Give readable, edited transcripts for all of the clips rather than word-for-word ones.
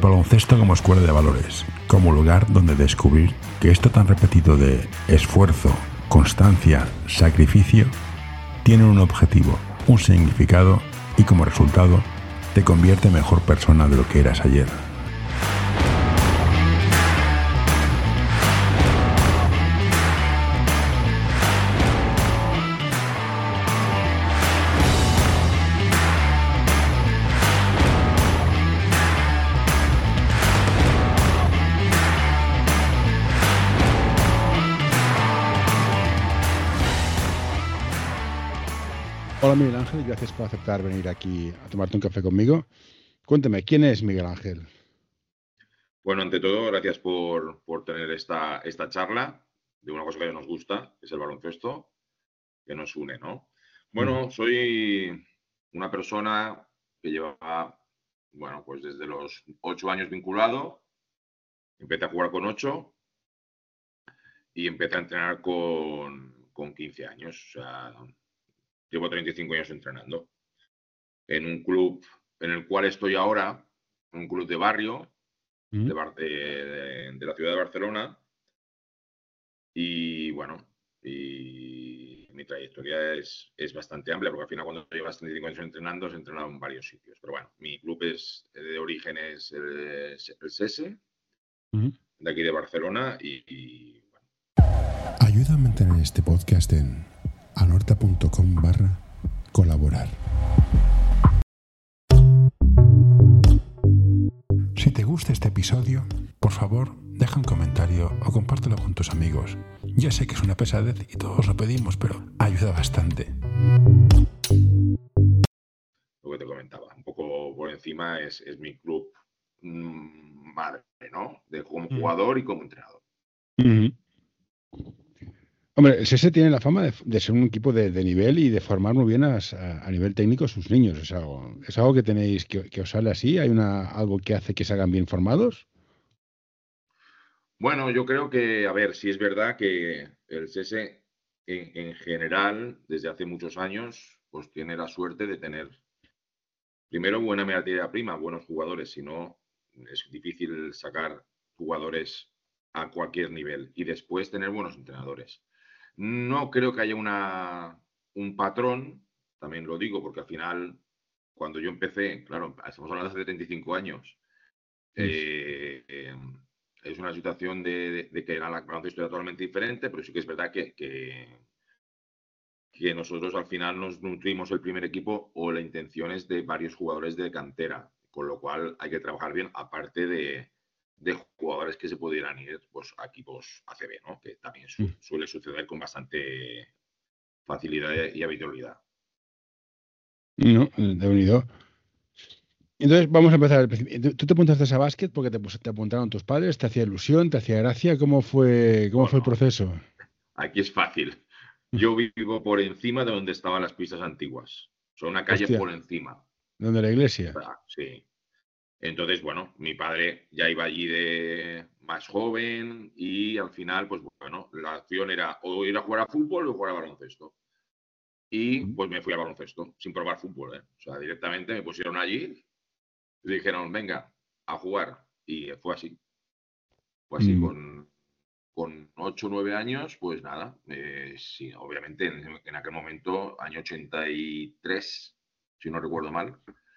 baloncesto como escuela de valores, como lugar donde descubrir que esto tan repetido de esfuerzo, constancia, sacrificio, tiene un objetivo, un significado y como resultado te convierte en mejor persona de lo que eras ayer. Hola Miguel Ángel, gracias por aceptar venir aquí a tomarte un café conmigo. Cuéntame, ¿quién es Miguel Ángel? Bueno, ante todo, gracias por tener esta charla de una cosa que nos gusta, que es el baloncesto, que nos une, ¿no? Bueno, soy una persona que lleva, bueno, pues desde los 8 años vinculado, empecé a jugar con 8 y empecé a entrenar con 15 años, o sea, llevo 35 años entrenando en un club en el cual estoy ahora, un club de barrio de la ciudad de Barcelona. Y bueno, y mi trayectoria es bastante amplia, porque al final cuando llevas 35 años entrenando, has entrenado en varios sitios. Pero bueno, mi club es de origen es el SESE, de aquí de Barcelona, y bueno. Ayuda a mantener este podcast en anorta.com/colaborar. Si te gusta este episodio, por favor, deja un comentario o compártelo con tus amigos. Ya sé que es una pesadez y todos lo pedimos, pero ayuda bastante. Lo que te comentaba, un poco por encima es mi club madre, ¿no? Como jugador y como entrenador. Hombre, el SESE tiene la fama de ser un equipo de nivel y de formar muy bien a nivel técnico a sus niños. ¿Es algo que tenéis que os sale así? ¿Hay algo que hace que se hagan bien formados? Bueno, yo creo que, a ver, sí es verdad que el SESE en general, desde hace muchos años, pues tiene la suerte de tener, primero, buena materia prima, buenos jugadores, si no, es difícil sacar jugadores a cualquier nivel, y después tener buenos entrenadores. No creo que haya un patrón, también lo digo, porque al final, cuando yo empecé, claro, estamos hablando de hace 35 años, es una situación de que el baloncesto era totalmente diferente, pero sí que es verdad que nosotros al final nos nutrimos el primer equipo, o la intención es de varios jugadores de cantera, con lo cual hay que trabajar bien, aparte de jugadores que se pudieran ir pues, a equipos ACB, ¿no? Que también suele suceder con bastante facilidad y habitualidad. No, de unido. Entonces, vamos a empezar al principio. ¿Tú te apuntaste a básquet porque te apuntaron tus padres? ¿Te hacía ilusión? ¿Te hacía gracia? ¿Cómo fue el proceso? Aquí es fácil. Yo vivo por encima de donde estaban las pistas antiguas. Son una calle por encima. ¿Dónde la iglesia? Sí. Entonces, bueno, mi padre ya iba allí de más joven y al final, pues bueno, la opción era o ir a jugar a fútbol o jugar a baloncesto. Y pues me fui al baloncesto, sin probar fútbol, ¿eh? O sea, directamente me pusieron allí y dijeron, venga, a jugar. Y fue así. Fue así, con 8 o 9 años, pues nada. Sí, obviamente en aquel momento, año 83, si no recuerdo mal,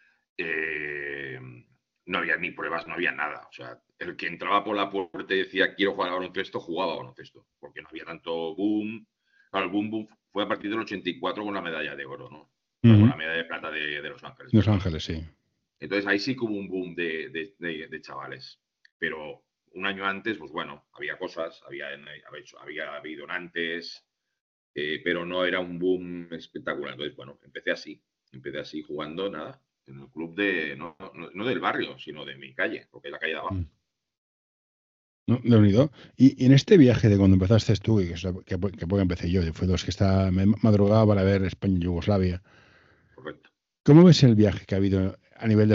no había ni pruebas, no había nada. O sea, el que entraba por la puerta y decía quiero jugar a baloncesto, jugaba a baloncesto, porque no había tanto boom. Claro, el boom fue a partir del 84 con la medalla de oro, ¿no? Con la medalla de plata de Los Ángeles. Los Ángeles, sí. Entonces ahí sí que hubo un boom de chavales. Pero un año antes, pues bueno, había cosas, había habido antes, pero no era un boom espectacular. Entonces, bueno, empecé así jugando, nada, en el club no del barrio, sino de mi calle, porque es la calle de abajo. No, de unido. Y en este viaje de cuando empezaste tú, que empecé yo, fue los que me madrugaba para ver España y Yugoslavia. Correcto. ¿Cómo ves el viaje que ha habido a nivel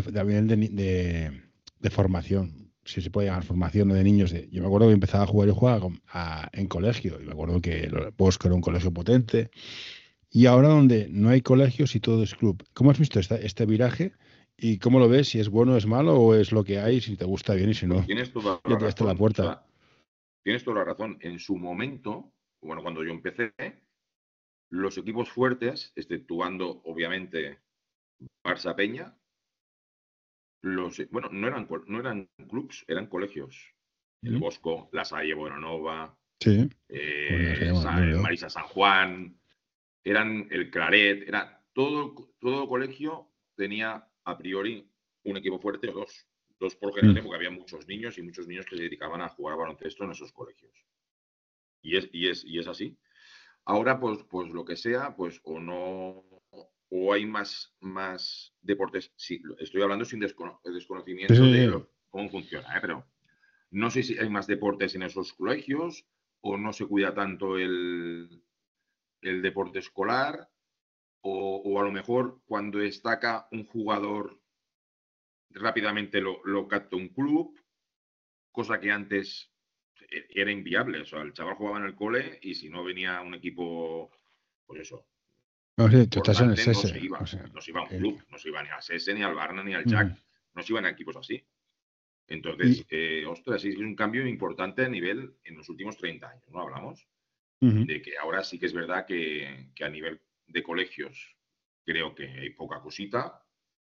de formación? Si se puede llamar formación o de niños. Yo me acuerdo que empezaba a jugar, yo jugaba en colegio, y me acuerdo que Bosco era un colegio potente, y ahora donde no hay colegios y todo es club. ¿Cómo has visto este viraje? ¿Y cómo lo ves? ¿Si es bueno, es malo o es lo que hay? Si te gusta bien y si Pues no, tienes toda ya la te está la razón. O puerta. sea, tienes toda la razón. En su momento, bueno, cuando yo empecé, los equipos fuertes, exceptuando obviamente Barça Peña, bueno, no eran clubs, eran colegios. El Mm. Bosco, La Salle Bonanova, Sí, bueno, se llama, yo veo. Marisa San Juan, eran el Claret, era todo colegio tenía a priori un equipo fuerte o dos. Dos por Mm. generación, porque había muchos niños y muchos niños que se dedicaban a jugar baloncesto en esos colegios. Y es así. Ahora, pues lo que sea, pues o no, o hay más deportes. Sí, estoy hablando sin Sí, desconocimiento de sí, sí. cómo funciona, pero no sé si hay más deportes en esos colegios o no se cuida tanto el deporte escolar o a lo mejor cuando destaca un jugador rápidamente lo capta un club, cosa que antes era inviable. O sea, el chaval jugaba en el cole y si no venía un equipo, pues eso, No, sí, tú estás en el importante, no SESE. se O iba. sea, No se iba a un el- club, no se iba ni al SESE, ni al Barna, ni al Ujú. Jack. No se iban a equipos así. Entonces, Y, ostras, sí es un cambio importante a nivel en los últimos 30 años, ¿no? Hablamos ujú. de que ahora sí que es verdad que a nivel de colegios creo que hay poca cosita.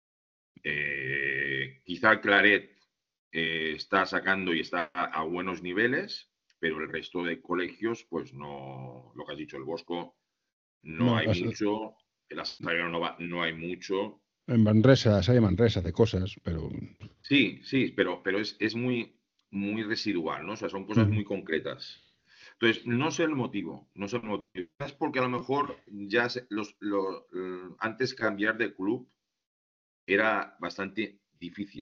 Quizá el Claret está sacando y está a buenos niveles, pero el resto de colegios, pues no, lo que has dicho, el Bosco, no No, hay mucho, el Asario no hay mucho. en Manresa, hay Manresa de cosas, pero Sí, sí, pero es muy residual, ¿no? O sea, son cosas ujú. muy concretas. Entonces, no sé el motivo, no sé el motivo. Es porque a lo mejor ya antes cambiar de club era bastante difícil,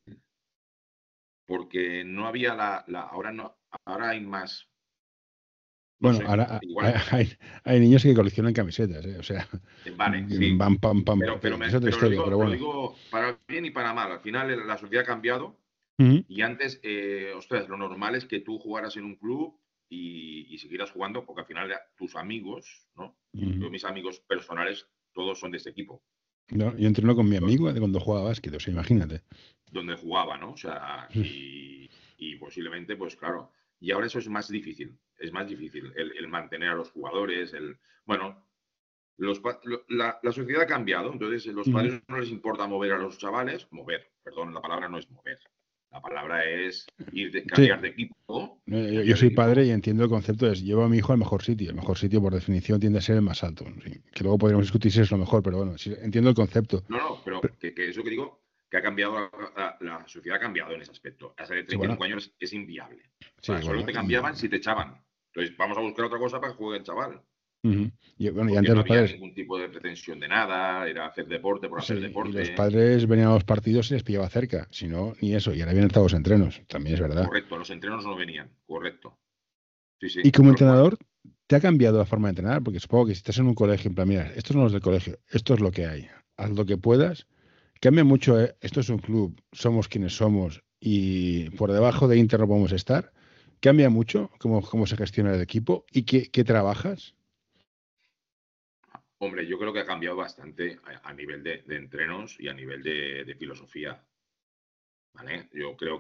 porque no había ahora no, ahora hay más, no Bueno, sé, ahora igual, hay niños que coleccionan camisetas, ¿eh? O sea, vale, sí, van pam, pam, pero, pero, que es me- otra pero lo historia, digo, pero lo bueno. digo para bien y para mal. Al final la sociedad ha cambiado. Ujú, Y antes, ostras, lo normal es que tú jugaras en un club y siguieras jugando, porque al final tus amigos, ¿no? ujú. Yo, mis amigos personales, todos son de este equipo, No, yo entreno con mi amigo de cuando jugaba básquet, o sea, imagínate. donde jugaba, ¿no? O sea, y posiblemente, pues claro. Y ahora eso es más difícil el mantener a los jugadores, bueno, la sociedad ha cambiado, entonces los Ujú. padres no les importa mover a los chavales, perdón, la palabra no es mover, la palabra es Sí, yo cambiar de soy padre equipo. y entiendo el concepto de llevo a mi hijo al mejor sitio. El mejor sitio, por definición, tiende a ser el más alto. Sí, que luego podríamos discutir si es lo mejor, pero bueno, sí, entiendo el concepto. No, no, pero que es lo que digo, que ha cambiado, la sociedad ha cambiado en ese aspecto. Hasta de Sí, treinta y bueno, cinco años es inviable. O sea, sí, solo bueno, te cambiaban si te echaban. Entonces, vamos a buscar otra cosa para que juegue el chaval. ujú. Bueno, y Porque antes no los había padres, ningún tipo de pretensión de nada, era hacer deporte por sí, hacer y los deporte. padres venían a los partidos y les pillaba cerca. Si no, ni eso. Y ahora vienen todos los entrenos, también es verdad. Correcto, los entrenos no venían. Correcto. Sí, Y sí, como tal cual. entrenador, ¿te ha cambiado la forma de entrenar? Porque supongo que si estás en un colegio, en plan, mira, estos no los del colegio, esto es lo que hay. Haz lo que puedas. Cambia mucho, ¿eh? Esto es un club, somos quienes somos y por debajo de Inter no podemos estar. Cambia mucho cómo se gestiona el equipo y qué trabajas. Hombre, yo creo que ha cambiado bastante a nivel de entrenos y a nivel de filosofía. ¿Vale? Yo creo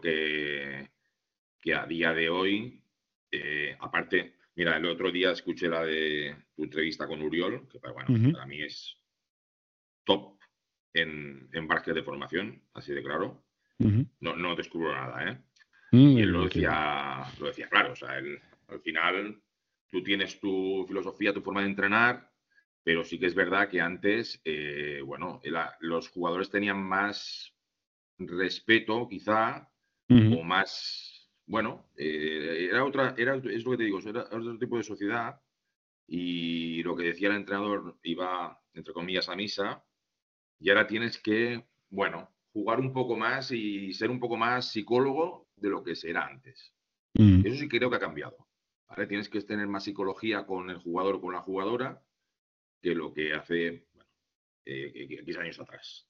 que a día de hoy, aparte, mira, el otro día escuché la de tu entrevista con Uriol, que bueno, Ujú, para mí es top en básquet de formación, así de claro. ujú. No, no descubro nada, ¿eh? Y él Qué bien. lo decía claro, o sea, él, al final tú tienes tu filosofía, tu forma de entrenar, pero sí que es verdad que antes, bueno, los jugadores tenían más respeto, quizá, Ujú. o más, bueno, es lo que te digo, era otro tipo de sociedad y lo que decía el entrenador iba, entre comillas, a misa y ahora tienes que, bueno, jugar un poco más y ser un poco más psicólogo de lo que era antes. Ujú. Eso sí creo que ha cambiado. ¿Vale? Tienes que tener más psicología con el jugador o con la jugadora que lo que hace, bueno, 15 años atrás.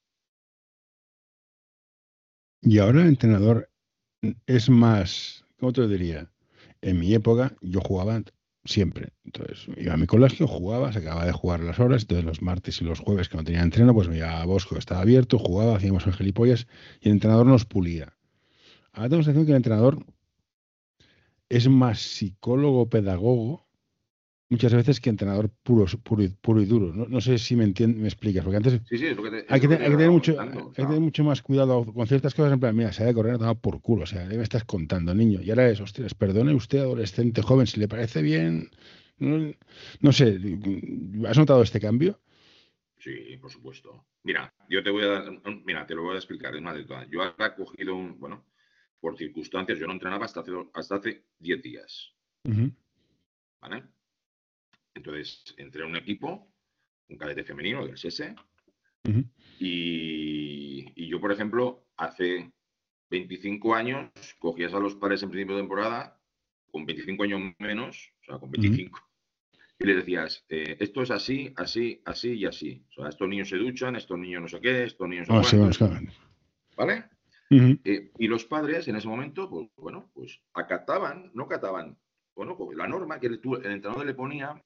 Y ahora el entrenador es más, ¿cómo te lo diría? En mi época yo jugaba siempre. Entonces, iba a mi colegio, jugaba, se acababa de jugar las horas, entonces los martes y los jueves que no tenía entreno, pues me iba a Bosco, que estaba abierto, jugaba, hacíamos el gilipollas y el entrenador nos pulía. Ahora tengo la sensación que el entrenador es más psicólogo, pedagogo, muchas veces que entrenador puro y duro. No, no sé si me explicas, porque antes Sí, sí, hay es que, lo que te- te hay que tener estaba mucho, comentando. O hay que sea, tener mucho más cuidado con ciertas cosas. En plan, mira, se ha de correr, no toma por culo. O sea, ¿qué me estás contando, niño? Y ahora es, ostras, perdone usted, adolescente joven, si le parece bien. No, no sé, ¿has notado este cambio? sí, por supuesto. Mira, yo te voy a dar, mira, te lo voy a explicar, es más de todas. Yo ahora he cogido bueno, por circunstancias, yo no entrenaba hasta hace 10 días, Ujú, ¿vale? Entonces, entré a un equipo, un cadete femenino del SS, ujú, y yo, por ejemplo, hace 25 años, cogías a los padres en principio de temporada, con 25 años menos, o sea, con ujú. 25, y les decías, esto es así, así, así y así. O sea, estos niños se duchan, estos niños no sé qué, estos niños no sé Ah, sí, bueno, cuántos, ¿vale? ujú. Y los padres en ese momento, pues bueno, pues acataban, no acataban, bueno, pues la norma que el entrenador le ponía,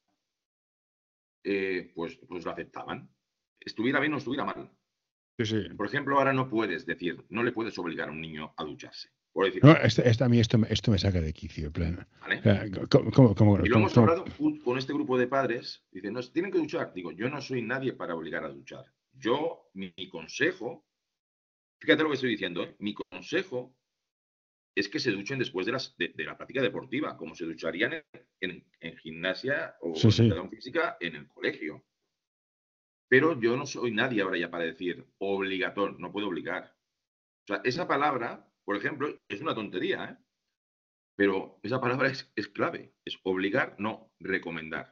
pues lo aceptaban. Estuviera bien o estuviera mal. Sí, sí. Por ejemplo, ahora no puedes decir, no le puedes obligar a un niño a ducharse, por decir No, algo, a mí esto me saca de quicio, en plan. O ¿vale? sea, ¿cómo, Y lo hemos hablado con este grupo de padres, dicen, no, tienen que duchar. Digo, yo no soy nadie para obligar a duchar. Yo, mi consejo, fíjate lo que estoy diciendo, ¿eh? Mi consejo es que se duchen después de la práctica deportiva, como se ducharían en gimnasia sí, o en sí. educación física en el colegio. Pero yo no soy nadie ahora ya para decir obligatorio, no puedo obligar. O sea, esa palabra, por ejemplo, es una tontería, ¿eh? Pero esa palabra es clave. Es obligar, no recomendar.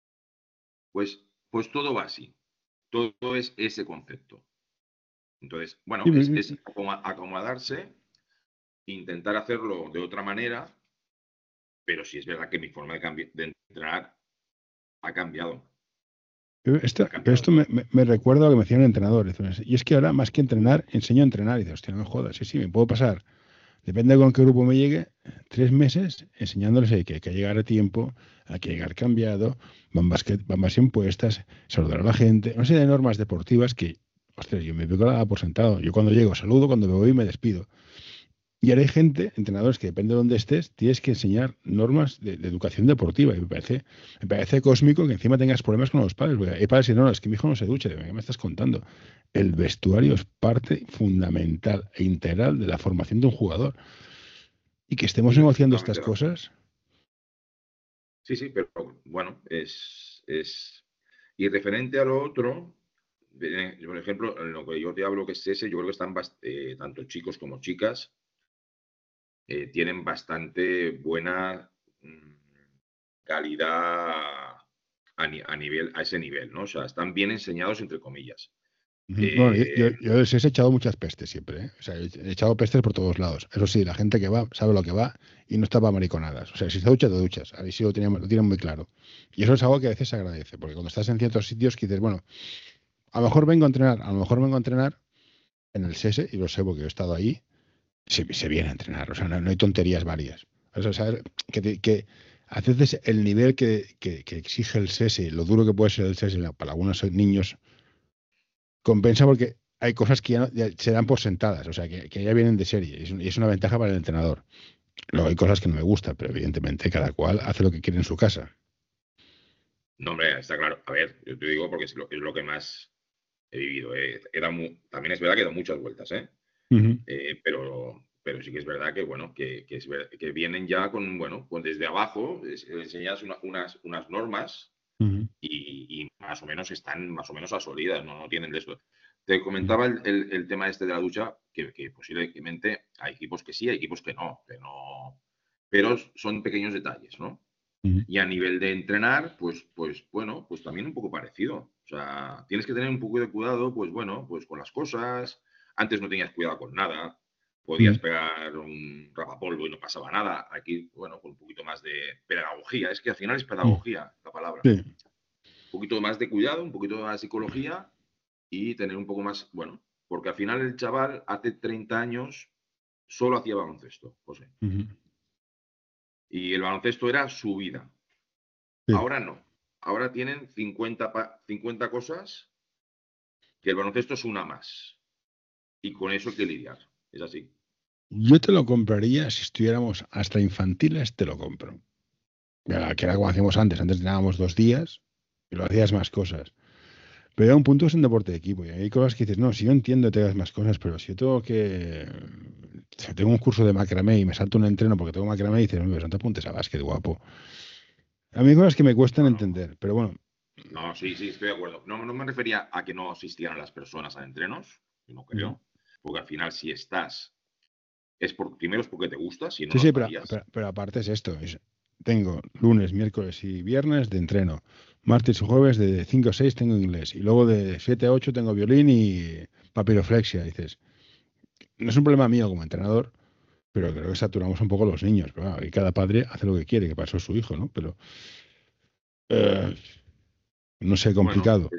Pues todo va así. Todo es ese concepto. Entonces, Sí, bueno, es acomodarse, intentar hacerlo de otra manera, pero sí es verdad que mi forma de entrenar ha cambiado. Ha Pero cambiado. esto me recuerda a lo que me decía un entrenador. Y es que ahora, más que entrenar, enseño a entrenar. Y dices, hostia, no me jodas. Sí, sí, me puedo pasar. Depende de con qué grupo me llegue, 3 meses enseñándoles que hay que llegar a tiempo, hay que llegar cambiado, bambas impuestas, saludar a la gente, una serie de normas deportivas que, ostras, yo me pego la por sentado. Yo cuando llego saludo, cuando me voy me despido. Y ahora hay gente, entrenadores, que depende de dónde estés, tienes que enseñar normas de educación deportiva. Y me parece cósmico que encima tengas problemas con los padres. Porque hay padres que no, es que mi hijo no se ducha. Digo, ¿qué me estás contando? El vestuario es parte fundamental e integral de la formación de un jugador. Y que estemos Sí, estoy negociando estas totalmente de acuerdo. cosas. Sí, sí, pero bueno, Y referente a lo otro, por ejemplo, en lo que yo te hablo que es ese, yo creo que están tanto chicos como chicas tienen bastante buena calidad a ese nivel, ¿no? O sea, están bien enseñados, entre comillas. Ujú. Bueno, Eh, yo les he echado muchas pestes siempre, ¿eh? O sea, he echado pestes por todos lados. Eso sí, la gente que va sabe lo que va y no está para mariconadas. O sea, si te duchas, te duchas. Ahí sí lo tienen muy claro. Y eso es algo que a veces se agradece, porque cuando estás en ciertos sitios que dices, bueno, a lo mejor vengo a entrenar, a lo mejor vengo a entrenar en el SESE, y lo sé porque he estado ahí, se viene a entrenar. O sea, no hay tonterías varias. O sea, saber que a veces el nivel que exige el SESE, lo duro que puede ser el SESE para algunos niños compensa porque hay cosas que ya se dan por sentadas, o sea, que ya vienen de serie, y es una ventaja para el entrenador. Luego hay cosas que no me gustan, pero evidentemente cada cual hace lo que quiere en su casa. no, hombre, está claro. A ver, yo te digo porque es lo que más he vivido. También es verdad que he dado muchas vueltas, ¿eh? Ujú, Pero sí que es verdad que, bueno, que vienen ya con, bueno, pues desde abajo, enseñas unas normas ujú, y más o menos están más o menos asolidas, no tienen de eso. Te ujú, comentaba el tema este de la ducha, que posiblemente hay equipos que sí, hay equipos que no, pero son pequeños detalles, ¿no? ujú. Y a nivel de entrenar, pues bueno, pues también un poco parecido. O sea, tienes que tener un poco de cuidado, pues bueno, pues con las cosas. Antes no tenías cuidado con nada. Podías Ujú. pegar un rapapolvo y no pasaba nada. Aquí, bueno, con un poquito más de pedagogía. Es que al final es Mm. pedagogía la palabra. Sí. Un poquito más de cuidado, un poquito más de psicología y tener un poco más, bueno, porque al final el chaval hace 30 años solo hacía baloncesto, José. Ujú. Y el baloncesto era su vida. Sí. Ahora no. Ahora tienen 50 cosas que el baloncesto es una más. Y con eso hay que lidiar. Es así. Yo te lo compraría si estuviéramos hasta infantiles, te lo compro. Ya, que era como hacíamos antes. Antes teníamos 2 días y lo hacías más cosas. Pero a un punto es un deporte de equipo y hay cosas que dices, no, si yo entiendo que te hagas más cosas, pero si yo tengo que... Si tengo un curso de macramé y me salto un entreno porque tengo macramé y dices, no, no te apuntes a básquet, guapo. A mí hay cosas que me cuestan No, no. entender, pero bueno. No, sí, estoy de acuerdo. No me refería a que no asistieran las personas a entrenos, que no Ujú. creo. Porque al final, si estás, primero es porque te gusta, si no, Sí, no sí, estarías. pero aparte es esto. Tengo lunes, miércoles y viernes de entreno. Martes y jueves de 5 a 6 tengo inglés. Y luego de 7 a 8 tengo violín y papiroflexia. Dices, no es un problema mío como entrenador, pero creo que saturamos un poco a los niños. Pero, claro, y cada padre hace lo que quiere, que para eso es su hijo, ¿no? Pero eh, no sé, Bueno, complicado.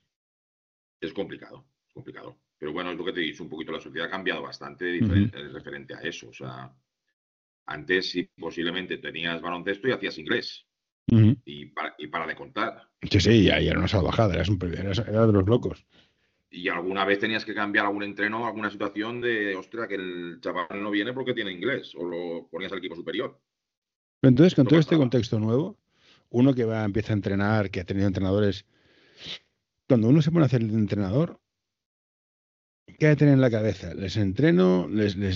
es complicado, es complicado. Pero bueno, es lo que te he dicho un poquito, la sociedad ha cambiado bastante Ujú, referente a eso. O sea, antes sí, posiblemente tenías baloncesto y hacías inglés. ujú. Y para de contar. Sí, sí, ya era una salvajada, era de los locos. Y alguna vez tenías que cambiar algún entreno, alguna situación de, ostras, que el chaval no viene porque tiene inglés, o lo ponías al equipo superior. Pero entonces, con Eso todo este pasaba. contexto nuevo, uno que va, empieza a entrenar, que ha tenido entrenadores, cuando uno se pone a hacer el entrenador, ¿qué hay que tener en la cabeza? ¿Les entreno?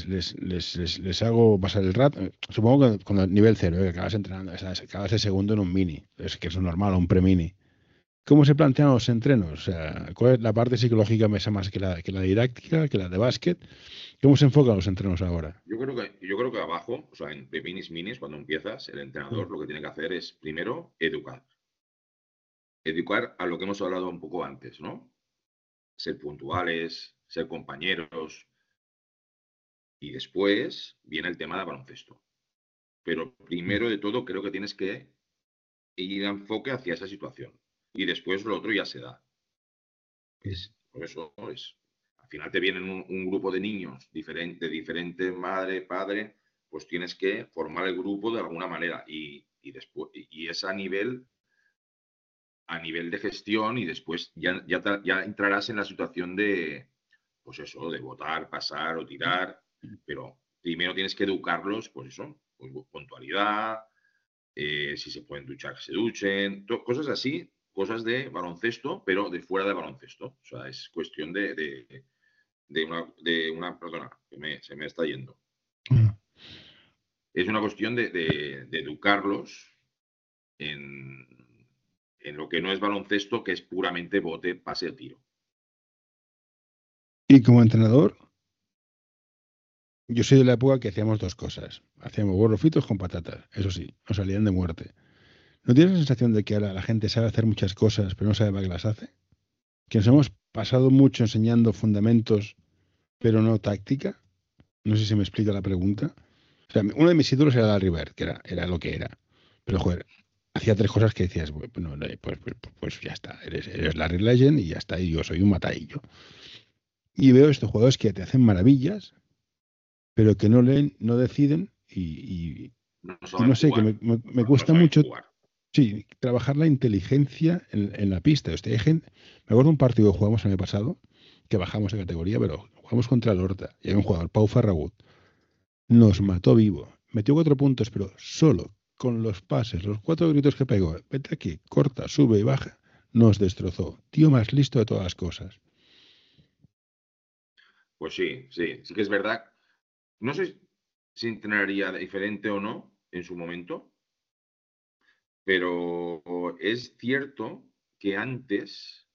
¿Les hago pasar el rato? Supongo que con el nivel cero, que acabas entrenando, acabas de segundo en un mini, es que es normal, un pre-mini. ¿Cómo se plantean los entrenos? O sea, ¿cuál es la parte psicológica me más que la didáctica, que la de básquet? ¿Cómo se enfocan los entrenos ahora? Yo creo que abajo, o sea, en minis, cuando empiezas, el Mm. entrenador lo que tiene que hacer es, primero, educar. Educar a lo que hemos hablado un poco antes, ¿no? Ser puntuales, ser compañeros, y después viene el tema de baloncesto. Pero Mm. primero de todo, creo que tienes que ir a enfoque hacia esa situación. Y después lo otro ya se da. Por eso al final te vienen un grupo de niños de diferente madre, padre, pues tienes que formar el grupo de alguna manera después, y es a nivel de gestión y después ya entrarás en la situación de, pues eso, de votar, pasar o tirar, pero primero tienes que educarlos, pues eso, pues, puntualidad, si se pueden duchar, que se duchen, cosas así, cosas de baloncesto, pero de fuera de baloncesto. O sea, es cuestión perdona, que se me está yendo. Mm. Es una cuestión de educarlos en, en lo que no es baloncesto, que es puramente bote, pase, tiro. Y como entrenador, yo soy de la época que hacíamos dos cosas. Hacíamos huevos fritos con patatas, eso sí, nos salían de muerte. ¿No tienes la sensación de que ahora la gente sabe hacer muchas cosas, pero no sabe para qué las hace? Que nos hemos pasado mucho enseñando fundamentos, pero no táctica. No sé si me explica la pregunta. O sea, uno de mis ídolos era Larry Bird, que era lo que era. Pero, joder, hacía tres cosas que decías, bueno, pues ya está, eres Larry Legend y ya está, y yo soy un matadillo. Y veo estos jugadores que te hacen maravillas, pero que no leen, no deciden No y no saben sé, que jugar. me No cuesta saben mucho, jugar. sí, trabajar la inteligencia en la pista. Hay gente, me acuerdo de un partido que jugamos el año pasado, que bajamos de categoría, pero jugamos contra el Horta, y había un jugador, Pau Ferragut, nos mató vivo. Metió 4 puntos, pero solo con los pases, los 4 gritos que pegó, vete aquí, corta, sube y baja, nos destrozó. Tío más listo de todas las cosas. Pues sí que es verdad. No sé si entrenaría diferente o no en su momento, pero es cierto que antes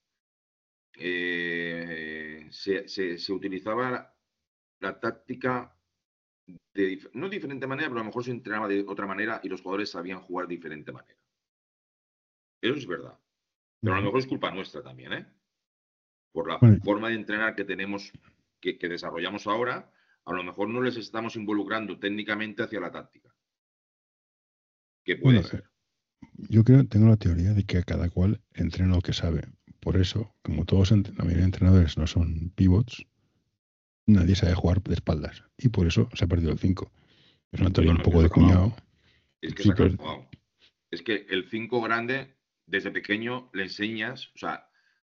se utilizaba la táctica no de diferente manera, pero a lo mejor se entrenaba de otra manera y los jugadores sabían jugar de diferente manera. Eso es verdad. Pero a lo Ujú. mejor es culpa nuestra también, ¿eh? Por la Bueno, forma de entrenar que tenemos, que desarrollamos ahora, a lo mejor no les estamos involucrando técnicamente hacia la táctica, que puede bueno, ser. yo tengo la teoría de que cada cual entrena lo que sabe. Por eso, como todos la mayoría de entrenadores no son pivots, nadie sabe jugar de espaldas. Y por eso se ha perdido el 5. Es una teoría un Bueno, poco eso de ha acabado. cuñado. Es que se Sí, ha pero acabado. es que el 5 grande, desde pequeño, le enseñas, o sea,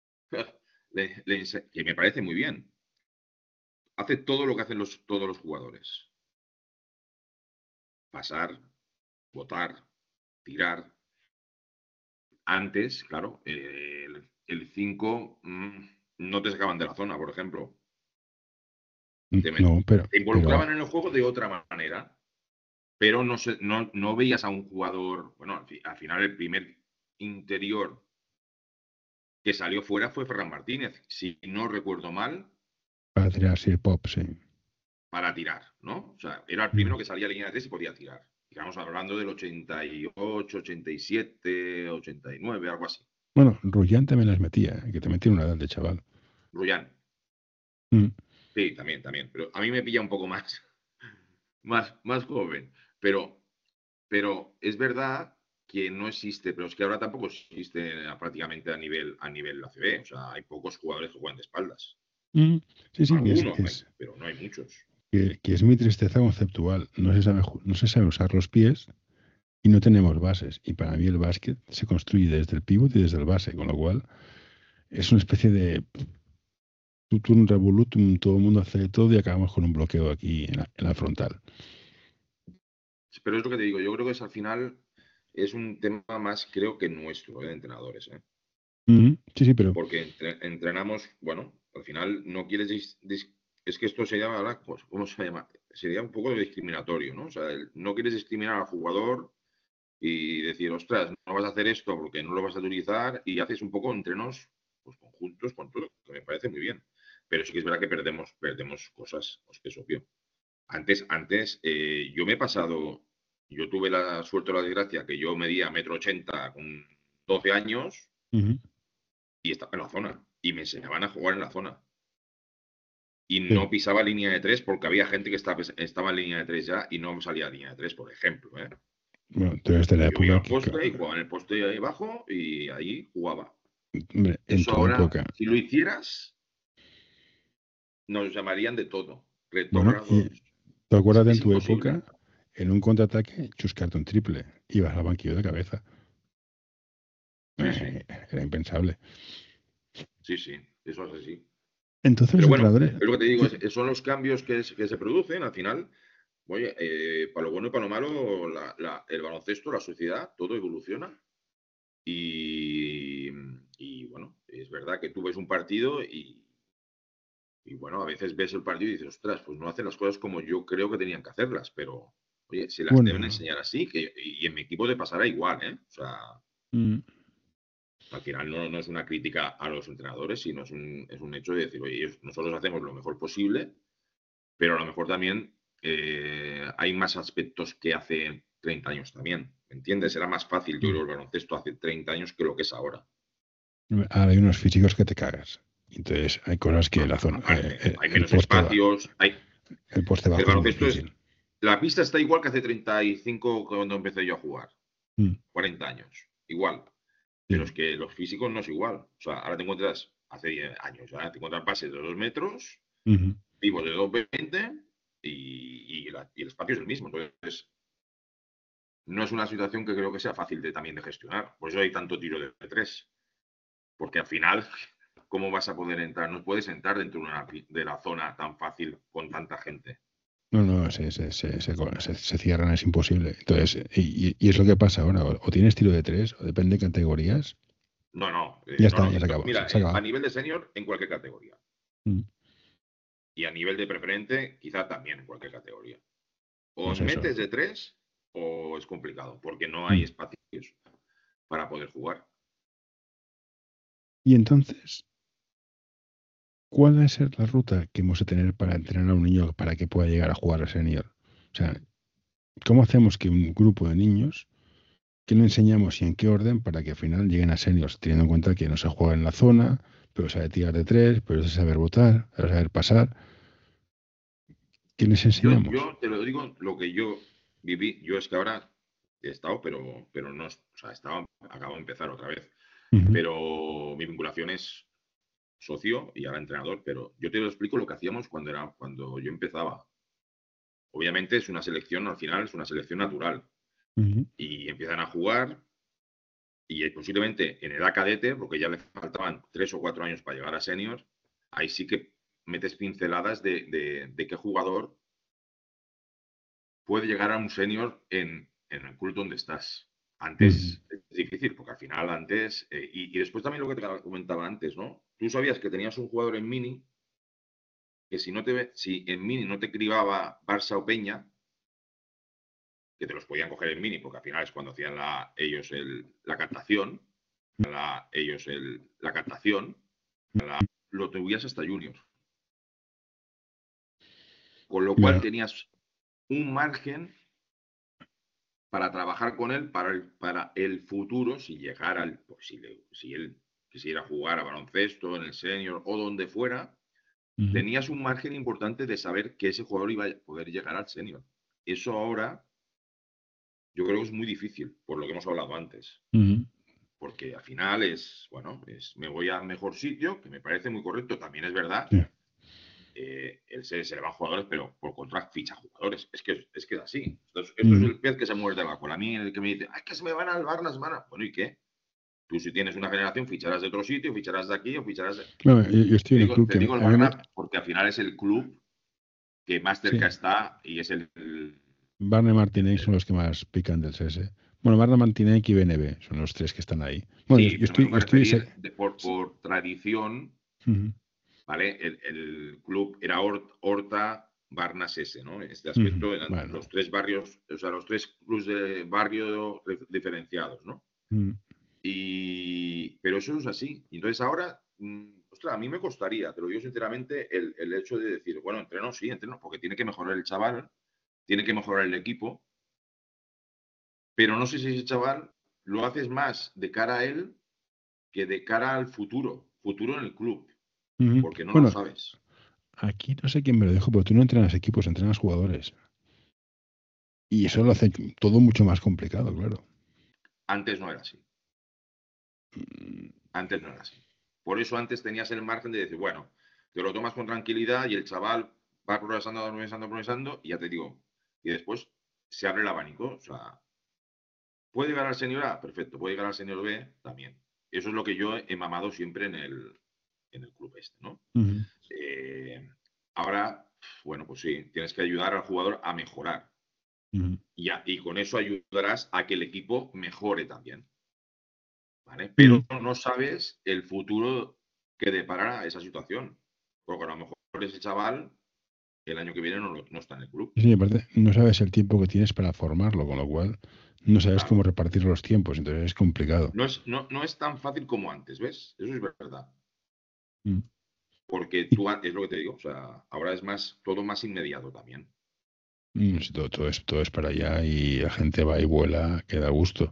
que me parece muy bien. Hace todo lo que hacen todos los jugadores. Pasar, botar, tirar. Antes, claro, el 5 no te sacaban de la zona, por ejemplo. No, Te involucraban en el juego de otra manera, pero no veías a un jugador. Bueno, al final el primer interior que salió fuera fue Ferran Martínez, si no recuerdo mal, para tirar, sí, pop, sí. para tirar, ¿no? O sea, era el primero que salía a línea de 3 y podía tirar. Estamos hablando del 88, 87, 89, algo así. Bueno, Rullán también las metía, que te metía una edad de chaval. Rullán. Mm. Sí, también. Pero a mí me pilla un poco más joven. Pero es verdad que no existe, pero es que ahora tampoco existe prácticamente a nivel ACB. O sea, hay pocos jugadores que juegan de espaldas. Sí, sí, Algunos hay, pero no hay muchos. Que es mi tristeza conceptual. No se sabe usar los pies y no tenemos bases. Y para mí el básquet se construye desde el pívot y desde el base, con lo cual es una especie de tutum revolutum, todo el mundo hace de todo y acabamos con un bloqueo aquí en la frontal. Pero es lo que te digo, yo creo que al final es un tema más, creo que nuestro, de entrenadores. Sí, pero Porque entrenamos, bueno, al final no quieres. Es que esto se llama, ahora, pues, ¿cómo se llama? Sería un poco discriminatorio, ¿no? O sea, no quieres discriminar al jugador y decir, ostras, no vas a hacer esto porque no lo vas a utilizar y haces un poco entrenos pues, conjuntos con todo, que me parece muy bien. Pero sí que es verdad que perdemos cosas, pues que es obvio. Antes yo me he pasado, yo tuve la suerte o la desgracia que yo medía 1,80 m con 12 años y estaba en la zona y me enseñaban a jugar en la zona. Y sí. no pisaba línea de 3 porque había gente que estaba en línea de 3 ya y no salía a línea de 3, por ejemplo. Bueno, tú eres de la Yo iba época al poste y jugaba en el poste ahí abajo y ahí jugaba. hombre, en Eso tu ahora, época. si lo hicieras, nos llamarían de todo. Bueno, y Retógrados. tú acuérdate en Es tu imposible. época, en un contraataque, chuscarte un triple. Ibas al banquillo de cabeza. Sí. Era impensable. Sí, eso es así. Entonces Pero los bueno, entrenadores, es lo que te digo, son los cambios que se producen al final. Oye, para lo bueno y para lo malo, el baloncesto, la sociedad, todo evoluciona. Y bueno, es verdad que tú ves un partido y bueno, a veces ves el partido y dices, ostras, pues no hacen las cosas como yo creo que tenían que hacerlas, pero oye, se las deben bueno, enseñar así, y en mi equipo te pasará igual, ¿eh? O sea, mm, al final no es una crítica a los entrenadores, sino es un hecho de decir, oye, nosotros hacemos lo mejor posible, pero a lo mejor también hay más aspectos que hace 30 años también, ¿me entiendes? Era más fácil, yo creo, el baloncesto hace 30 años que lo que es ahora. ahora hay unos físicos que te cagas. Entonces hay cosas que la zona, Aparte, hay menos espacios, el poste el bajo es muy baloncesto difícil. la pista está igual que hace 35 cuando empecé yo a jugar, Mm, 40 años, igual. Pero es sí. que los físicos no es igual. O sea, ahora te encuentras, hace 10 años, ya te encuentras bases de 2 metros, Ujú. pivos de 2,20 y el espacio es el mismo. Entonces, no es una situación que creo que sea fácil también de gestionar. Por eso hay tanto tiro de 3. Porque al final, ¿cómo vas a poder entrar? No puedes entrar dentro de la zona tan fácil con tanta gente. No, se cierran, es imposible. Entonces, y es lo que pasa ahora. O tienes tiro de tres, o depende de categorías. No. Ya No, está, no. ya se acabó. Mira, Se a acaba. nivel de senior, en cualquier categoría. Mm, Y a nivel de preferente, quizá también en cualquier categoría. O Pues eso. metes de 3 o es complicado, porque no hay Mm. espacios para poder jugar. Y entonces, ¿cuál va a ser la ruta que hemos de tener para entrenar a un niño para que pueda llegar a jugar a senior? O sea, ¿cómo hacemos que un grupo de niños, qué le enseñamos y en qué orden para que al final lleguen a seniors, teniendo en cuenta que no se juega en la zona, pero sabe tirar de tres, pero es saber votar, saber pasar? ¿Qué les enseñamos? Yo te lo digo, lo que yo viví, yo es que ahora he estado, pero no, o sea, acabo de empezar otra vez. Ujú, Pero mi vinculación es socio y ahora entrenador, pero yo te lo explico lo que hacíamos cuando yo empezaba. Obviamente es una selección, al final es una selección natural. ujú, Y empiezan a jugar y posiblemente en edad cadete, porque ya le faltaban 3 o 4 años para llegar a senior, ahí sí que metes pinceladas de qué jugador puede llegar a un senior en el club donde estás. Antes es difícil, porque al final antes, y después también lo que te comentaba antes, ¿no? Tú sabías que tenías un jugador en mini, que si en mini no te cribaba Barça o Peña, que te los podían coger en mini, porque al final es cuando hacían ellos la captación, la captación, lo tuvías hasta junior. Con lo cual Ya. tenías un margen para trabajar con él para el futuro, si llegara, pues si él quisiera jugar a baloncesto, en el senior o donde fuera, Ujú, tenías un margen importante de saber que ese jugador iba a poder llegar al senior. Eso ahora yo creo que es muy difícil, por lo que hemos hablado antes. ujú. Porque al final bueno, me voy al mejor sitio, que me parece muy correcto. También es verdad, Sí. se le van jugadores, pero por contra ficha jugadores. Es que es así. Esto es Ujú. el pez que se muerde la cola. A mí el que me dice, ay, que se me van a albar las manos. Bueno, ¿y qué? Tú si tienes una generación ficharás de otro sitio, ficharás de aquí o ficharás de... No, yo estoy en el club Te que digo el a mí me... Barna porque al final es el club que más cerca Sí, está y es Barna y Martínez son los que más pican del CS. Bueno, Barna, Martínez y BNB son los tres que están ahí. Bueno, sí, pero me tengo que yo estoy referir por tradición. Ujú, ¿Vale? El club era Horta, Barnas ese, ¿no? En este ujú. aspecto eran Bueno. los 3 barrios, o sea, los 3 clubs de barrio diferenciados, ¿no? Mm, Pero eso es así. Y entonces ahora, ostras, a mí me costaría, te lo digo sinceramente, el hecho de decir, bueno, entreno, sí, entreno, porque tiene que mejorar el chaval, tiene que mejorar el equipo, pero no sé si ese chaval lo haces más de cara a él que de cara al futuro en el club, ujú. porque no lo Bueno, sabes. aquí no sé quién me lo dijo, pero tú no entrenas equipos, entrenas jugadores. Y eso lo hace todo mucho más complicado, claro. Antes no era así. Mm, Antes no era así. Por eso antes tenías el margen de decir, bueno, te lo tomas con tranquilidad y el chaval va progresando, progresando, progresando, y ya te digo, y después se abre el abanico. O sea, ¿puede llegar al senior A? Perfecto. ¿Puede llegar al senior B? También. Eso es lo que yo he mamado siempre en el club este, ¿no? ujú, Eh, ahora, bueno, pues sí, tienes que ayudar al jugador a mejorar. ujú. Y con eso ayudarás a que el equipo mejore también. ¿Vale? Mm. Pero no sabes el futuro que deparará esa situación. Porque a lo mejor ese chaval el año que viene no está en el club. Sí, aparte, no sabes el tiempo que tienes para formarlo, con lo cual no sabes cómo Claro. repartir los tiempos, entonces es complicado. No es tan fácil como antes, ¿ves? Eso es verdad. Mm. Porque Y, es lo que te digo, o sea, ahora es todo más inmediato también. sí, todo es para allá y la gente va y vuela, que da gusto.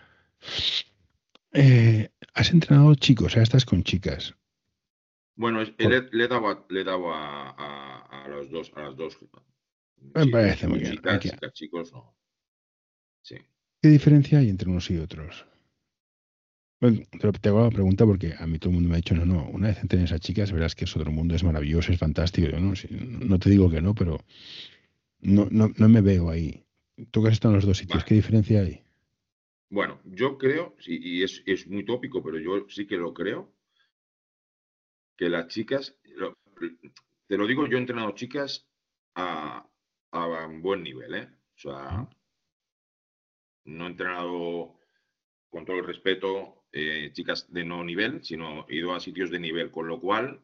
Has entrenado chicos, ahora estás con chicas. Bueno, Por- le he dado a las dos Me chicos, parece muy chicos, bien. chicas, chicas, chicos, no. Sí. ¿Qué diferencia hay entre unos y otros? Bueno, te hago la pregunta porque a mí todo el mundo me ha dicho, no, no, una vez entrenes a chicas verás que es otro mundo, es maravilloso, es fantástico. Yo, no, no te digo que no, pero no me veo ahí. Tú que has estado en los dos sitios, Vale. ¿qué diferencia hay? Bueno, yo creo, sí, y es muy tópico, pero yo sí que lo creo, que las chicas, te lo digo, yo he entrenado chicas a buen nivel, ¿eh? O Ujú. sea, no he entrenado, con todo el respeto, chicas de no nivel, sino he ido a sitios de nivel, con lo cual,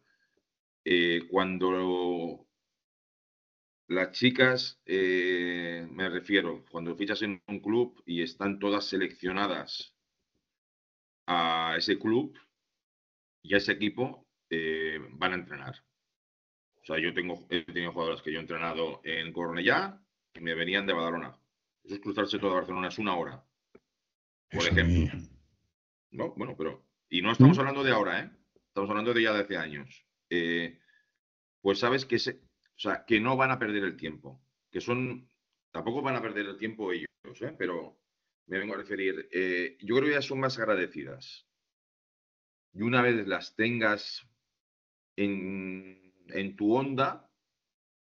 cuando las chicas, me refiero, cuando fichas en un club y están todas seleccionadas a ese club y a ese equipo, van a entrenar. O sea, he tenido jugadoras que yo he entrenado en Cornellá y me venían de Badalona. Eso es cruzarse toda Barcelona, es una hora, por Eso a mí. ejemplo. ¿No? Bueno, pero... Y no ¿Mm? estamos hablando de ahora, ¿eh? Estamos hablando de ya de hace años. Pues sabes o sea, que no van a perder el tiempo. Que son... Tampoco van a perder el tiempo ellos, ¿eh? Pero me vengo a referir... yo creo que ya son más agradecidas. Y una vez las tengas en tu onda,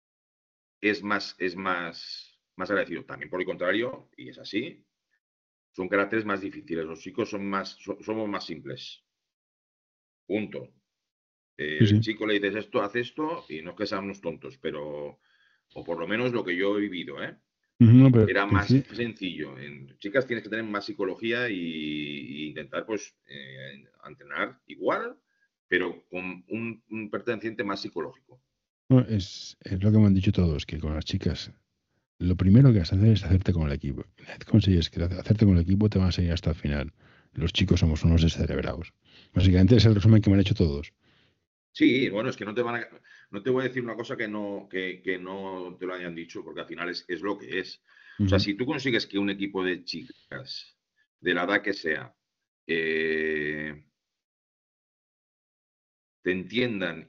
es más agradecido. También por el contrario, y es así, son caracteres más difíciles. Los chicos somos más simples. Punto. Sí, El sí. chico le dices esto, haz esto, y no es que sean unos tontos, pero, o por lo menos lo que yo he vivido, No, pero era más sencillo. En chicas tienes que tener más psicología y intentar, pues, entrenar igual, pero con un perteneciente más psicológico. no, es lo que me han dicho todos, que con las chicas, lo primero que has de hacer es hacerte con el equipo. Una vez consigues hacerte con el equipo, te van a seguir hasta el final. Los chicos somos unos descerebrados. Básicamente es el resumen que me han hecho todos. Sí, bueno, es que no te voy a decir una cosa que no te lo hayan dicho, porque al final es lo que es. O sea, Ujú. si tú consigues que un equipo de chicas, de la edad que sea, eh, te entiendan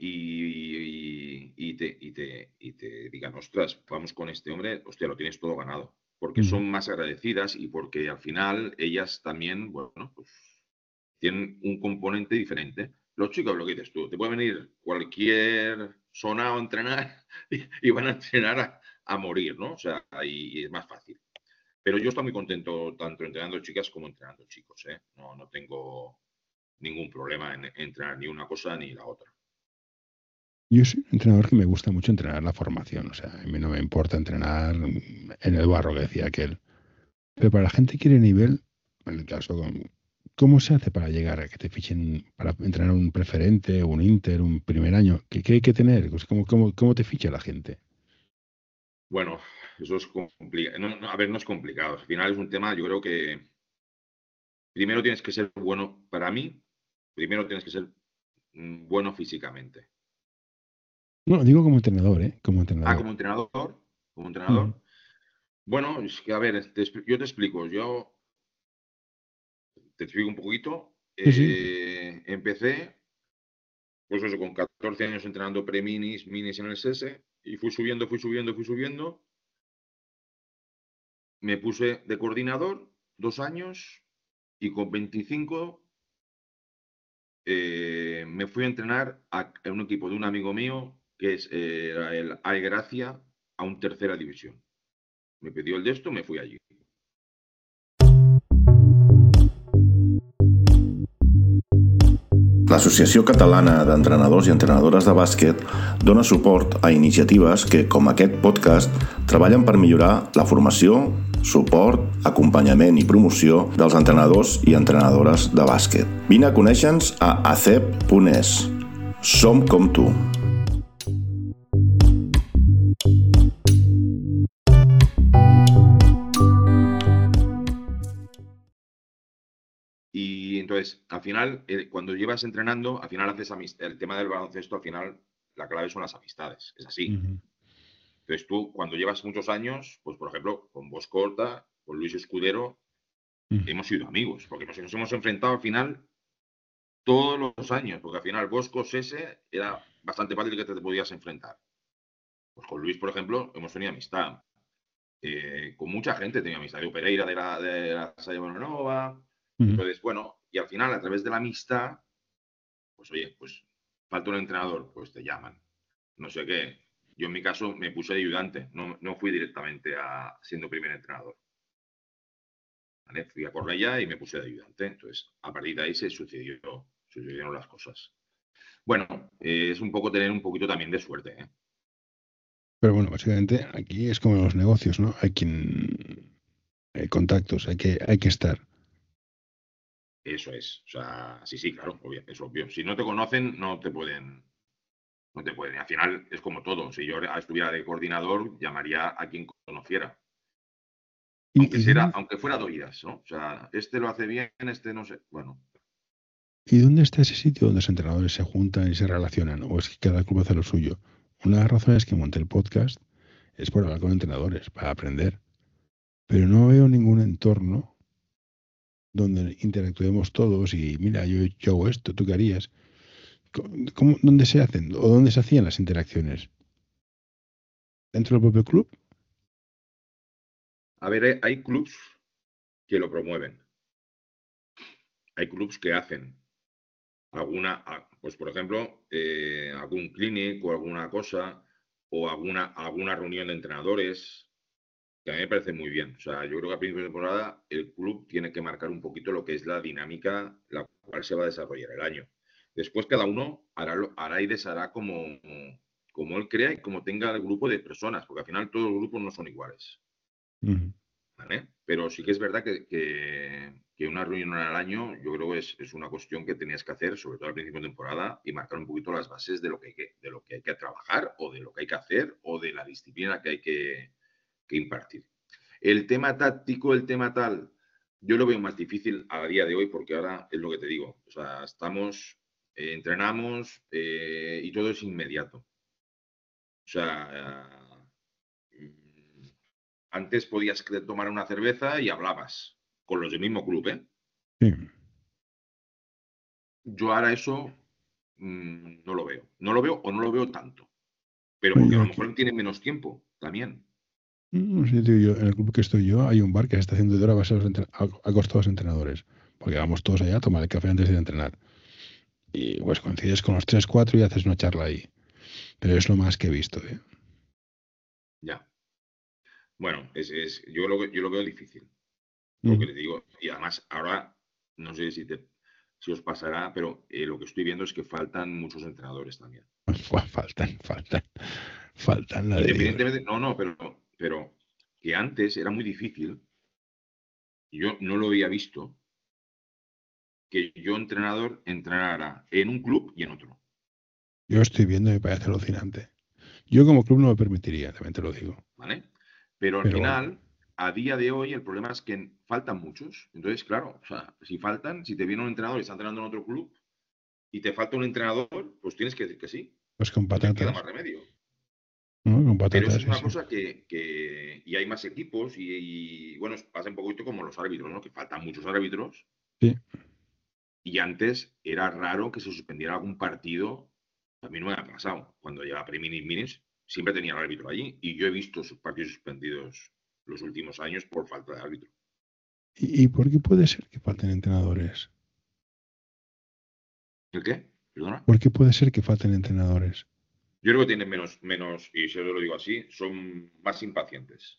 y te digan, ostras, vamos con este hombre, hostia, lo tienes todo ganado. Porque Ujú. son más agradecidas y porque al final ellas también, bueno, pues tienen un componente diferente. Los chicos, lo que dices tú, te puede venir cualquier sonado a entrenar y van a entrenar a morir, ¿no? O sea, y es más fácil. Pero yo estoy muy contento tanto entrenando chicas como entrenando chicos, ¿eh? No tengo ningún problema en entrenar ni una cosa ni la otra. Yo soy un entrenador que me gusta mucho entrenar la formación. O sea, a mí no me importa entrenar en el barro que decía aquel. Pero para la gente que quiere nivel, en el caso, ¿cómo se hace para llegar a que te fichen para entrenar un preferente, un inter, un primer año? ¿Qué hay que tener? Pues, ¿cómo te ficha la gente? Bueno, eso es complicado. A ver, no es complicado. Al final es un tema, yo creo que primero tienes que ser bueno, para mí, primero tienes que ser bueno físicamente. No, digo como entrenador, ¿eh? Como Ah, entrenador. como entrenador, como Ujú. entrenador. Bueno, es que a ver, yo te explico. Yo te explico un poquito. Sí, sí. Empecé, pues eso, con 14 años entrenando pre-minis, minis en el SESE, y fui subiendo, fui subiendo, fui subiendo. Me puse de coordinador 2 años y con 25 me fui a entrenar a un equipo de un amigo mío que es el AE Gracia a un tercera división. Me pidió el de esto, me fui allí. L'Associació Catalana d'Entrenadors i Entrenadores de Bàsquet dona suport a iniciatives que, com aquest podcast, treballen per millorar la formació, suport, acompanyament i promoció dels entrenadors i entrenadores de bàsquet. Vine a conèixer-nos a acep.es. Som com tu. Y entonces, al final, cuando llevas entrenando, al final haces amistad. El tema del baloncesto, al final, la clave son las amistades. Es así. Ujú. Entonces tú, cuando llevas muchos años, pues por ejemplo, con Vos Corta, con Luis Escudero, Ujú. hemos sido amigos, porque nos hemos enfrentado al final todos los años, porque al final Bosco Sese era bastante fácil que te podías enfrentar. Pues con Luis, por ejemplo, hemos tenido amistad. Con mucha gente he tenido amistad. De Pereira de la Salle Bonanova. Ujú. Entonces, bueno, y al final, a través de la amistad, pues oye, pues falta un entrenador, pues te llaman. No sé qué. Yo en mi caso me puse de ayudante, no fui directamente siendo primer entrenador. ¿Vale? Fui a Correia y me puse de ayudante. Entonces, a partir de ahí sucedieron las cosas. Bueno, es un poco tener un poquito también de suerte, ¿eh? Pero bueno, básicamente aquí es como en los negocios, ¿no? Hay contactos, hay que estar. Eso es. O sea, sí, claro, es obvio. Si no te conocen, no te pueden. Al final es como todo. Si yo estuviera de coordinador, llamaría a quien conociera. ¿Y dónde, Aunque fuera de oídas, ¿no? O sea, este lo hace bien, este no sé. Bueno, y dónde está ese sitio donde los entrenadores se juntan y se relacionan? ¿O es que cada club hace lo suyo? Una de las razones que monté el podcast es por hablar con entrenadores, para aprender. Pero no veo ningún entorno donde interactuemos todos y mira, yo hago esto, ¿tú qué harías? ¿Dónde se hacen o dónde se hacían las interacciones? ¿Dentro del propio club? a ver, hay clubs que lo promueven. Hay clubs que hacen pues por ejemplo, algún clinic o alguna cosa, o alguna reunión de entrenadores. que a mí me parece muy bien. O sea, yo creo que a principio de temporada el club tiene que marcar un poquito lo que es la dinámica la cual se va a desarrollar el año. Después cada uno hará y deshará como él crea y como tenga el grupo de personas, porque al final todos los grupos no son iguales. ¿Vale? Pero sí que es verdad que una reunión al año yo creo que es una cuestión que tenías que hacer, sobre todo al principio de temporada, y marcar un poquito las bases de lo que hay que trabajar o de lo que hay que hacer o de la disciplina que hay que impartir. El tema táctico, el tema tal, yo lo veo más difícil a día de hoy porque ahora es lo que te digo. O sea, entrenamos y todo es inmediato. O sea, antes podías tomar una cerveza y hablabas con los del mismo club, ¿eh? Sí. Yo ahora eso no lo veo. No lo veo o no lo veo tanto. Pero Oye, porque a lo aquí, mejor tienen menos tiempo también. no sé, tío, en el club que estoy yo hay un bar que se está haciendo de hora a costa de los entrenadores. Porque vamos todos allá a tomar el café antes de entrenar. Y pues coincides con los 3 4 y haces una charla ahí. Pero es lo más que he visto, ¿eh? Ya. Bueno, yo lo veo difícil. Lo que le digo. Y además, ahora, no sé si os pasará, pero lo que estoy viendo es que faltan muchos entrenadores también. Faltan la de Dios. Independientemente, no, pero que antes era muy difícil, y yo no lo había visto, que yo entrenador entrenara en un club y en otro. Yo estoy viendo y me parece alucinante. Yo como club no me permitiría, también te lo digo. ¿Vale? Pero al Pero bueno, final, a día de hoy, el problema es que faltan muchos. Entonces, claro, o sea, si te viene un entrenador y está entrenando en otro club y te falta un entrenador, pues tienes que decir que sí. pues con No te queda patatas, más remedio. ¿no? Con Pero eso patatas, es sí, una sí. cosa y hay más equipos bueno, pasa un poquito como los árbitros, ¿no? Que faltan muchos árbitros Sí. y antes era raro que se suspendiera algún partido. A mí no me ha pasado. Cuando llegaba Minis, siempre tenía el árbitro allí y yo he visto sus partidos suspendidos los últimos años por falta de árbitro. ¿Y por qué puede ser que falten entrenadores? ¿El qué? ¿Perdona? ¿Por qué puede ser que falten entrenadores? Yo creo que tienen menos, y si yo lo digo así, son más impacientes.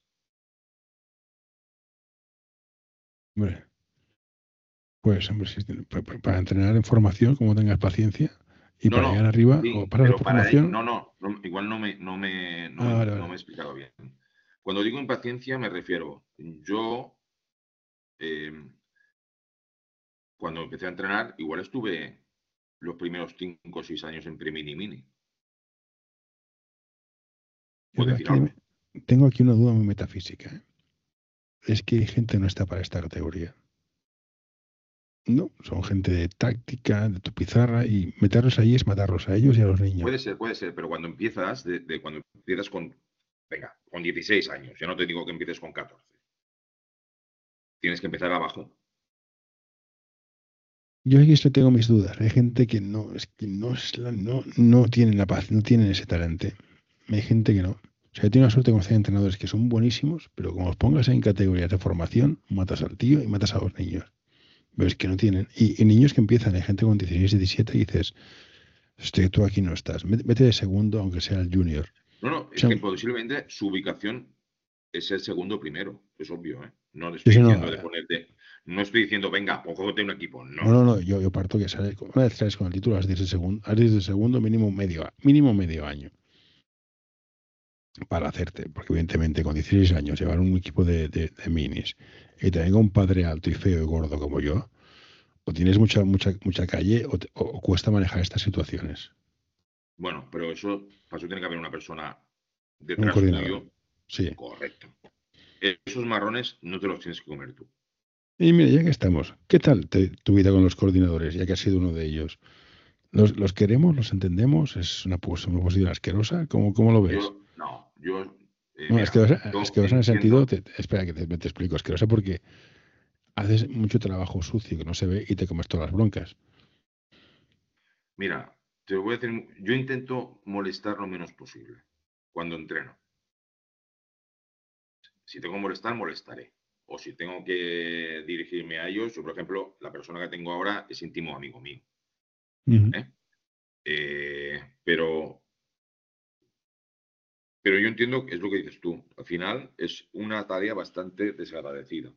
Hombre, pues hombre, para entrenar en formación, como tengas paciencia, y No, para llegar no, arriba, o sí, pasas pero por para formación. igual Vale, no me he vale. explicado bien. Cuando digo impaciencia me refiero, yo eh, cuando empecé a entrenar, igual estuve los primeros 5 o 6 años en Premini Mini, por Pero decir aquí algo. tengo aquí una duda muy metafísica, ¿eh? Es que hay gente que no está para esta categoría. No, son gente de táctica, de tu pizarra, y meterlos ahí es matarlos a ellos y a los niños. Puede ser, pero cuando empiezas, cuando empiezas venga, con 16 años, yo no te digo que empieces con 14. Tienes que empezar abajo. Yo aquí esto tengo mis dudas. Hay gente que no, es que no, no tienen la paz, no tienen ese talento. Hay gente que no. O sea, yo tengo la suerte de conocer entrenadores que son buenísimos, pero como los pongas en categorías de formación, matas al tío y matas a los niños. Pero es que no tienen. Y niños que empiezan, hay gente con 16, 17 y dices, hostia, tú aquí no estás. Vete de segundo, aunque sea el junior. No, O es sea, que posiblemente su ubicación es el segundo primero, es obvio, ¿eh? No le estoy eso no, diciendo de ponerte, no estoy diciendo, venga, pues cógete un equipo, no, no. no, no, yo parto que sales, una vez sales con el título, has de segundo mínimo medio año para hacerte, porque evidentemente con 16 años llevar un equipo de minis y te venga un padre alto y feo y gordo como yo, o tienes mucha calle o cuesta manejar estas situaciones. Bueno, pero para eso tiene que haber una persona Un detrás coordinador. tuyo, Sí. correcto. Esos marrones no te los tienes que comer tú. Y mira, ya que estamos, ¿qué tal tu vida con los coordinadores, ya que has sido uno de ellos? ¿Los queremos? ¿Los entendemos? ¿Es una posición asquerosa? ¿Cómo lo ves? Mira, Asquerosa en el sentido, espera que te explico, asquerosa porque haces mucho trabajo sucio que no se ve y te comes todas las broncas. mira, te lo voy a decir, yo intento molestar lo menos posible cuando entreno. Si tengo que molestar, molestaré. O si tengo que dirigirme a ellos, yo, por ejemplo, la persona que tengo ahora es íntimo amigo mío. Ujú. ¿Eh? Pero Pero yo entiendo que es lo que dices tú. Al final es una tarea bastante desagradecida.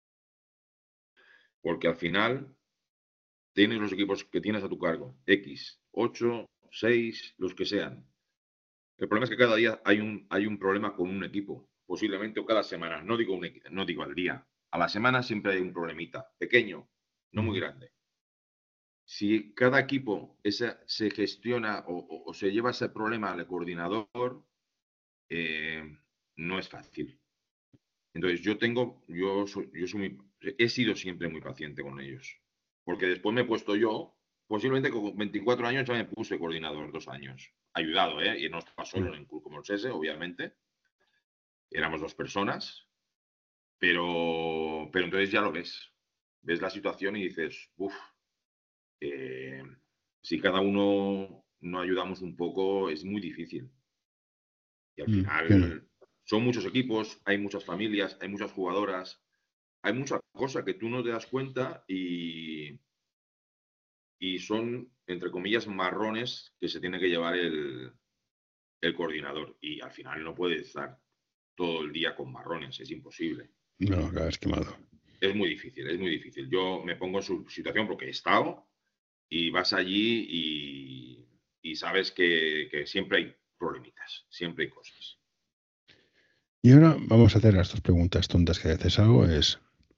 Porque al final tienes los equipos que tienes a tu cargo. X, 8, 6, los que sean. El problema es que cada día hay un problema con un equipo. Posiblemente o cada semana. No digo al día. A la semana siempre hay un problemita. Pequeño, no muy grande. Si cada equipo se gestiona o se lleva ese problema al coordinador, no es fácil. Entonces, he sido siempre muy paciente con ellos. Porque después me he puesto yo, posiblemente con 24 años ya me puse coordinador 2 años. Ayudado, ¿eh? Y no estaba solo en el club como el SESE, obviamente. Éramos 2 personas. Pero entonces ya lo ves. Ves la situación y dices, uff, si cada uno no ayudamos un poco, es muy difícil. Y al Claro. final son muchos equipos, hay muchas familias, hay muchas jugadoras, hay muchas cosas que tú no te das cuenta y son, entre comillas, marrones que se tiene que llevar el coordinador. Y al final no puede estar todo el día con marrones, es imposible. No, acabas quemado. Es muy difícil, es muy difícil. Yo me pongo en su situación porque he estado y vas allí y sabes que siempre hay problemitas, siempre hay cosas. Y ahora vamos a hacer las 2 preguntas tontas que a veces hago es,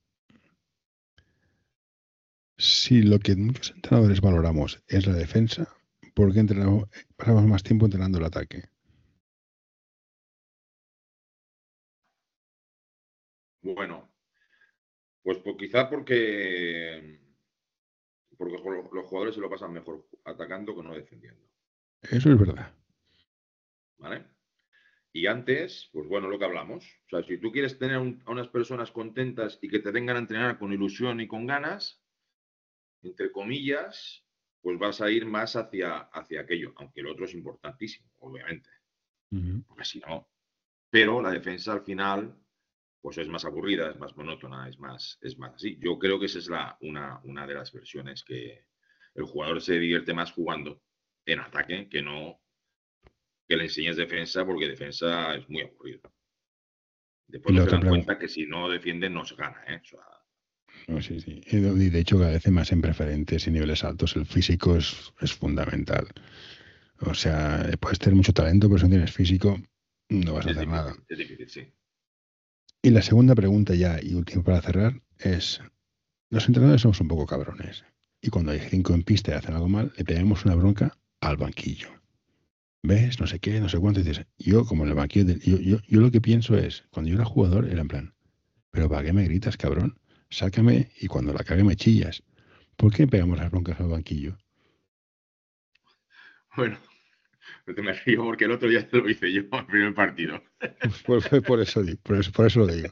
si lo que muchos entrenadores valoramos es la defensa, ¿por qué pasamos más tiempo entrenando el ataque? Bueno, pues quizá porque los jugadores se lo pasan mejor atacando que no defendiendo, Eso es verdad. ¿vale? Y antes, pues bueno, lo que hablamos. O sea, si tú quieres tener a unas personas contentas y que te vengan a entrenar con ilusión y con ganas, entre comillas, pues vas a ir más hacia aquello, aunque el otro es importantísimo, obviamente, porque si no. Pero la defensa al final, pues es más aburrida, es más monótona, es más así. Yo creo que esa es una de las versiones que el jugador se divierte más jugando en ataque que le enseñes defensa, porque defensa es muy aburrido. Y Después no la se otra dan pregunta, cuenta que si no defienden no se gana, ¿eh? O sea, no, sí, sí. Y de hecho, cada vez más en preferentes y niveles altos, el físico es fundamental. O sea, puedes tener mucho talento, pero si no tienes físico, no vas a hacer nada. es difícil, sí. Y la segunda pregunta ya y última para cerrar es, los entrenadores somos un poco cabrones. Y cuando hay 5 en pista y hacen algo mal, le pegamos una bronca al banquillo. ¿Ves? No sé qué, no sé cuánto. Y dices, yo como en el banquillo, yo lo que pienso es, cuando yo era jugador, era en plan, pero ¿para qué me gritas, cabrón? Sácame y cuando la cague me chillas. ¿Por qué pegamos las broncas al banquillo? Bueno, no te me río porque el otro día lo hice yo al primer partido. Por eso, por eso lo digo.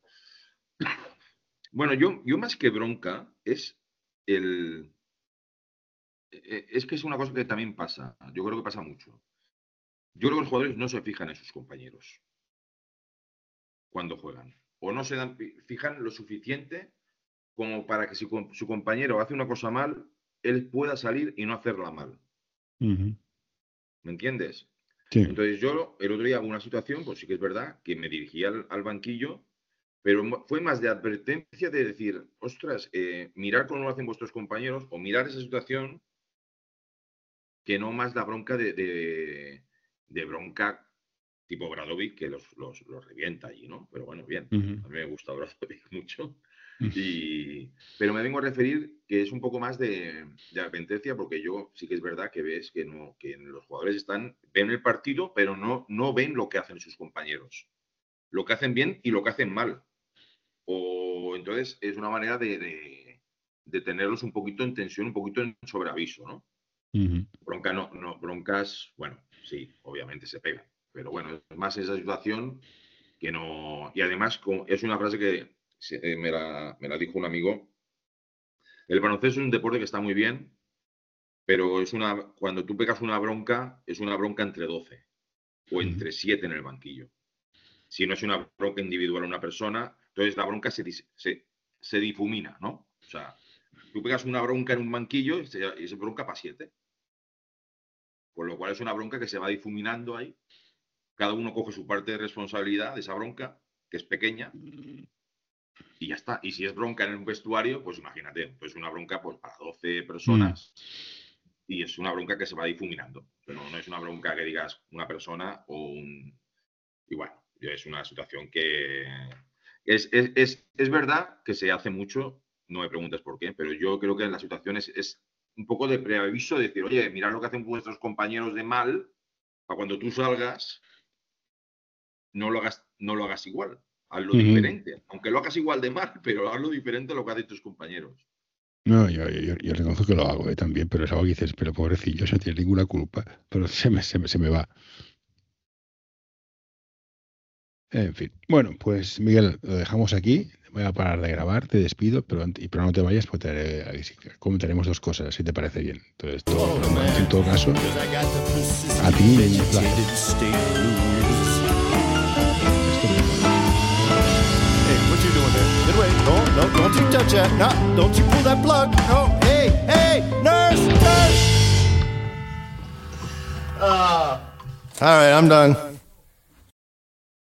Bueno, yo más que bronca el... Es que es una cosa que también pasa. Yo creo que pasa mucho. Yo creo que los jugadores no se fijan en sus compañeros cuando juegan. O no fijan lo suficiente como para que si su compañero hace una cosa mal, él pueda salir y no hacerla mal. Ujú. ¿Me entiendes? Sí. Entonces yo el otro día hubo una situación, pues sí que es verdad, que me dirigí al banquillo, pero fue más de advertencia de decir, ostras, mirar cómo lo hacen vuestros compañeros o mirar esa situación que no más la bronca de bronca tipo Bradovic que los revienta allí, ¿no? Pero bueno, bien, Ujú. a mí me gusta Bradovic mucho. Ujú. Pero me vengo a referir que es un poco más de advertencia porque yo sí que es verdad que ves que los jugadores ven el partido, pero no ven lo que hacen sus compañeros. Lo que hacen bien y lo que hacen mal. O entonces es una manera de tenerlos un poquito en tensión, un poquito en sobreaviso, ¿no? Ujú. Bronca no, broncas, bueno, sí, obviamente se pegan. Pero bueno, es más esa situación que no. Y además, es una frase que me la dijo un amigo. El baloncesto es un deporte que está muy bien, pero cuando tú pegas una bronca, es una bronca entre 12 o Ujú. entre 7 en el banquillo. Si no es una bronca individual a una persona, entonces la bronca se difumina, ¿no? O sea, tú pegas una bronca en un banquillo y se bronca para 7. Con lo cual es una bronca que se va difuminando ahí cada uno coge su parte de responsabilidad de esa bronca, que es pequeña, y ya está. Y si es bronca en un vestuario, pues imagínate, pues una bronca pues para 12 personas y es una bronca que se va difuminando. Pero no es una bronca que digas una persona o un... Y bueno, es una situación que... Es verdad que se hace mucho, no me preguntes por qué, pero yo creo que en las situaciones es un poco de preaviso de decir, oye, mirad lo que hacen vuestros compañeros de mal, para cuando tú salgas, no lo hagas igual, hazlo diferente. Aunque lo hagas igual de mal, pero hazlo diferente a lo que hacen tus compañeros. No, yo reconozco que lo hago también, pero es algo que dices, pero pobrecillo, no tiene ninguna culpa, pero se me va. En fin, bueno, pues Miguel, lo dejamos aquí. Voy a parar de grabar, te despido, pero no te vayas, pues comentaremos 2 cosas, si te parece bien. Entonces, en todo caso, a ti un placer. Hey, what you doing there? Get away. No, don't you touch that. No, don't you pull that plug. No, hey, nurse. All right, I'm done.